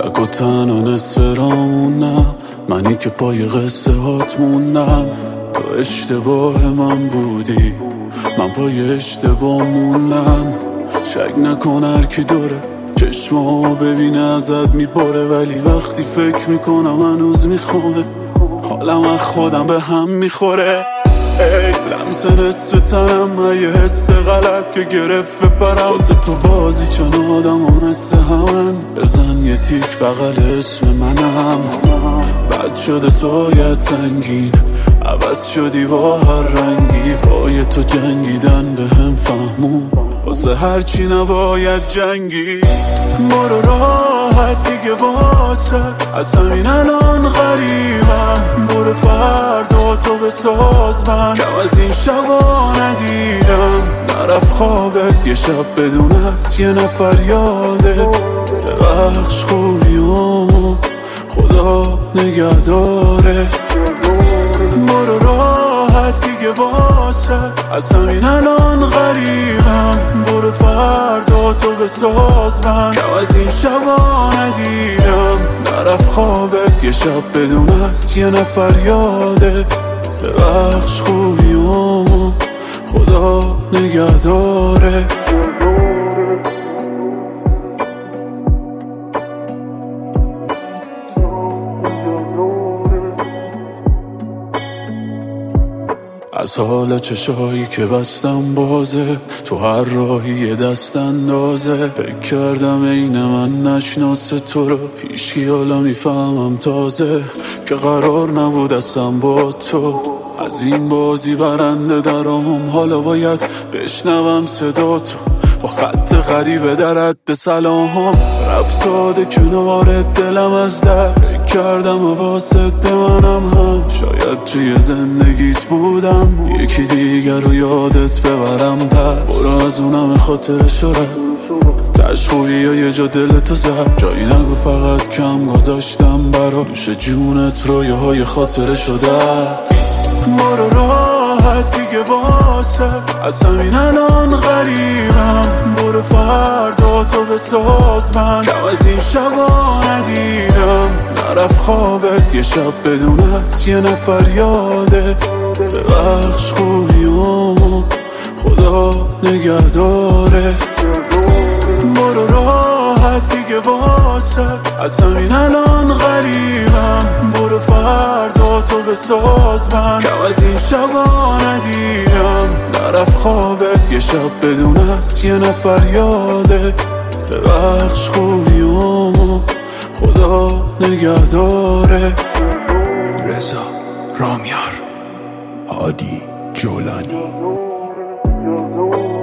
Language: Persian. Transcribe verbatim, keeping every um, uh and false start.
تک و تنها نصف رامونم، منی که پای قصه هات موندم. تو اشتباه من بودی، من پای اشتباه موندم. شک نکن هر کی دوره چشمامو ببینه ازت میباره، ولی وقتی فکر میکنم هنوز میخوره، حالم از خودم به هم میخوره. ای لمسه نصف تنم، یه حس غلط که گرفت بپرم واسه تو بازی چون آدم و مثل همن. بزن یه تیک بغل اسم منم، بد شده تایت سنگین، عوض شدی با هر رنگی. پای تو جنگیدن به هم فهمون، واسه هرچی نباید جنگی. برو راحت دیگه واسه از همین الان غریبم. برو فردا تو بساز من، کم از این شبا ندیدم. نرفت خوابت یه شب بدون از یه نفر یادت. ببخش خوبیامو خدا نگهدارت. برو راحت دیگه واسه از همین الان غریبم. برو فردا تو بساز من، کم از این شبا ندیدم. نرفت خوابت یه شب بدون از یه نفر یادت. ببخش خوبیامو خدا نگهدارت. از حال چشایی که بستم بازه، تو هر راهی یه دست اندازه. فکر کردم این من نشناسه تو رو، هیچکی حالا میفهمم تازه که قرار نبود اصلا با تو. از این بازی برنده درام، حالا باید بشنوم صدا تو با خط غریبه در حد سلام. رفت ساده کنارت دلم از دست، فکر کردم واسط بمنم هم. شاید توی زندگیت بودم، یکی دیگر رو یادت ببرم. پس برو از اونم خاطر شده تش خوبی یا یه جا دلتو زد. جایی نگو فقط کم گذاشتم برا نوش جونت، رویاهای خاطر شده. برو راحت دیگه واسه از همین الان غریبم. برو فردا تو بساز من، کم از این شبا ندیدم. نرفت خوابت یه شب بدون از یه نفر یادت. ببخش خوبیامو خدا نگهدارت. برو راحت دیگه واسه از همین الان غریبم. برو فردا تو بساز من، کم از این شبا ندیدم. نرفت خوابت یه شب بدون از یه نفر یادت. ببخش خوبیامو خدا نگهدارت. رضا رامیار، هادی جولانی.